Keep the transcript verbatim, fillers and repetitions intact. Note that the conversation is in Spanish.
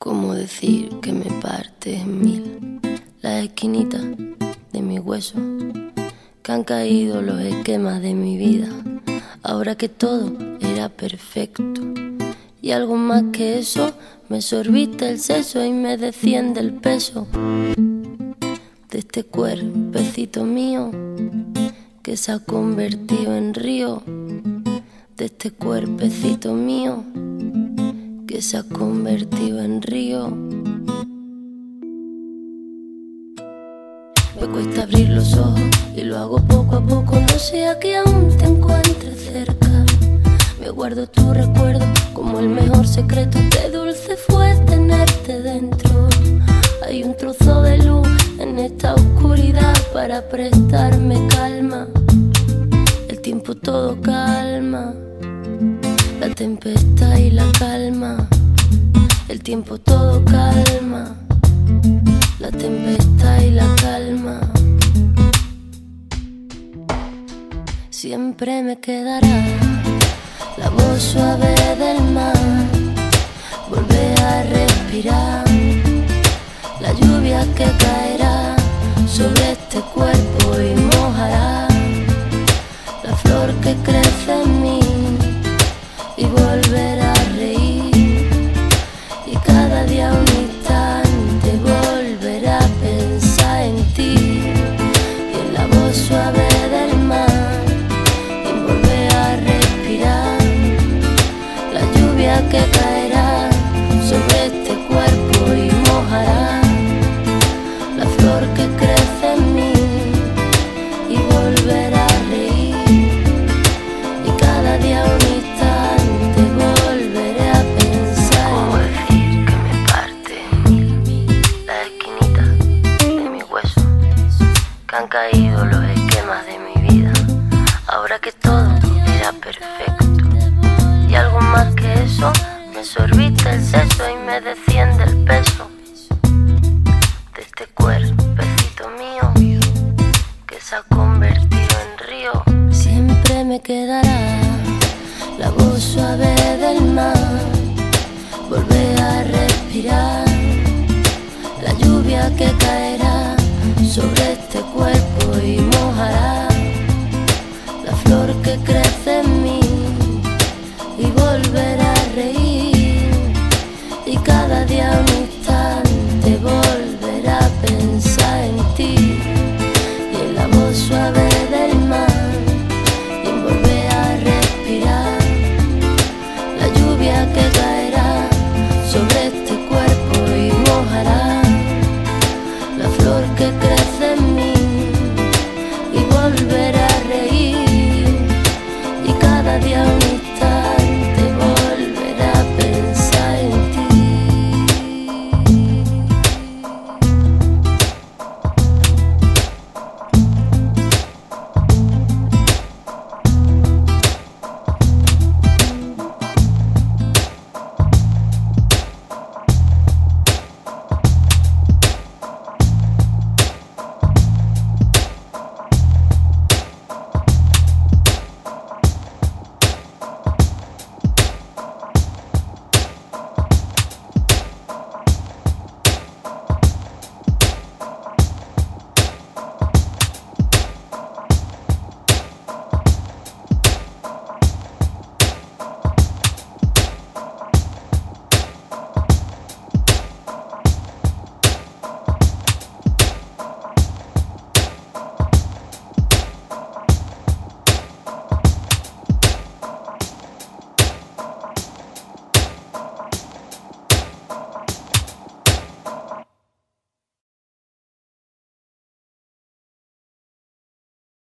¿Cómo decir que me parte en mil las esquinitas de mi hueso? Que han caído los esquemas de mi vida, ahora que todo era perfecto. Y algo más que eso, me sorbiste el seso y me desciende el peso de este cuerpecito mío que se ha convertido en río, de este cuerpecito mío que se ha convertido en río. Me cuesta abrir los ojos y lo hago poco a poco, no sea que aún te encuentres cerca. Me guardo tu recuerdo como el mejor secreto, qué dulce fue tenerte dentro. Hay un trozo de luz en esta oscuridad para prestarme calma. El tiempo todo calma, la tempestad y la calma. El tiempo todo calma, la tempestad y la calma. Siempre me quedará la voz suave del mar, volver a respirar la lluvia que caerá sobre este cuerpo y mojará la flor que crece en mí, y volver a reír, y cada día un instante volver a pensar en ti, y en la voz suave del mar, y volver a respirar la lluvia que caerá sobre este cuerpo y mojará la flor que crece en mí, y volver a reír, y cada día un instante volveré a pensar. ¿Cómo decir que me parte en mí la esquinita de mi hueso? Que han caído los esquemas de mi vida, ahora que todo era perfecto. Y algo más que eso, me sorbiste el seso y me desciende el peso de este cuerpecito mío que se ha convertido en río. Siempre me quedará la voz suave del mar, volver a respirar la lluvia que caerá sobre este cuerpo y mojará la flor que crece en mí, y volver a reír, y cada día un instante volver a pensar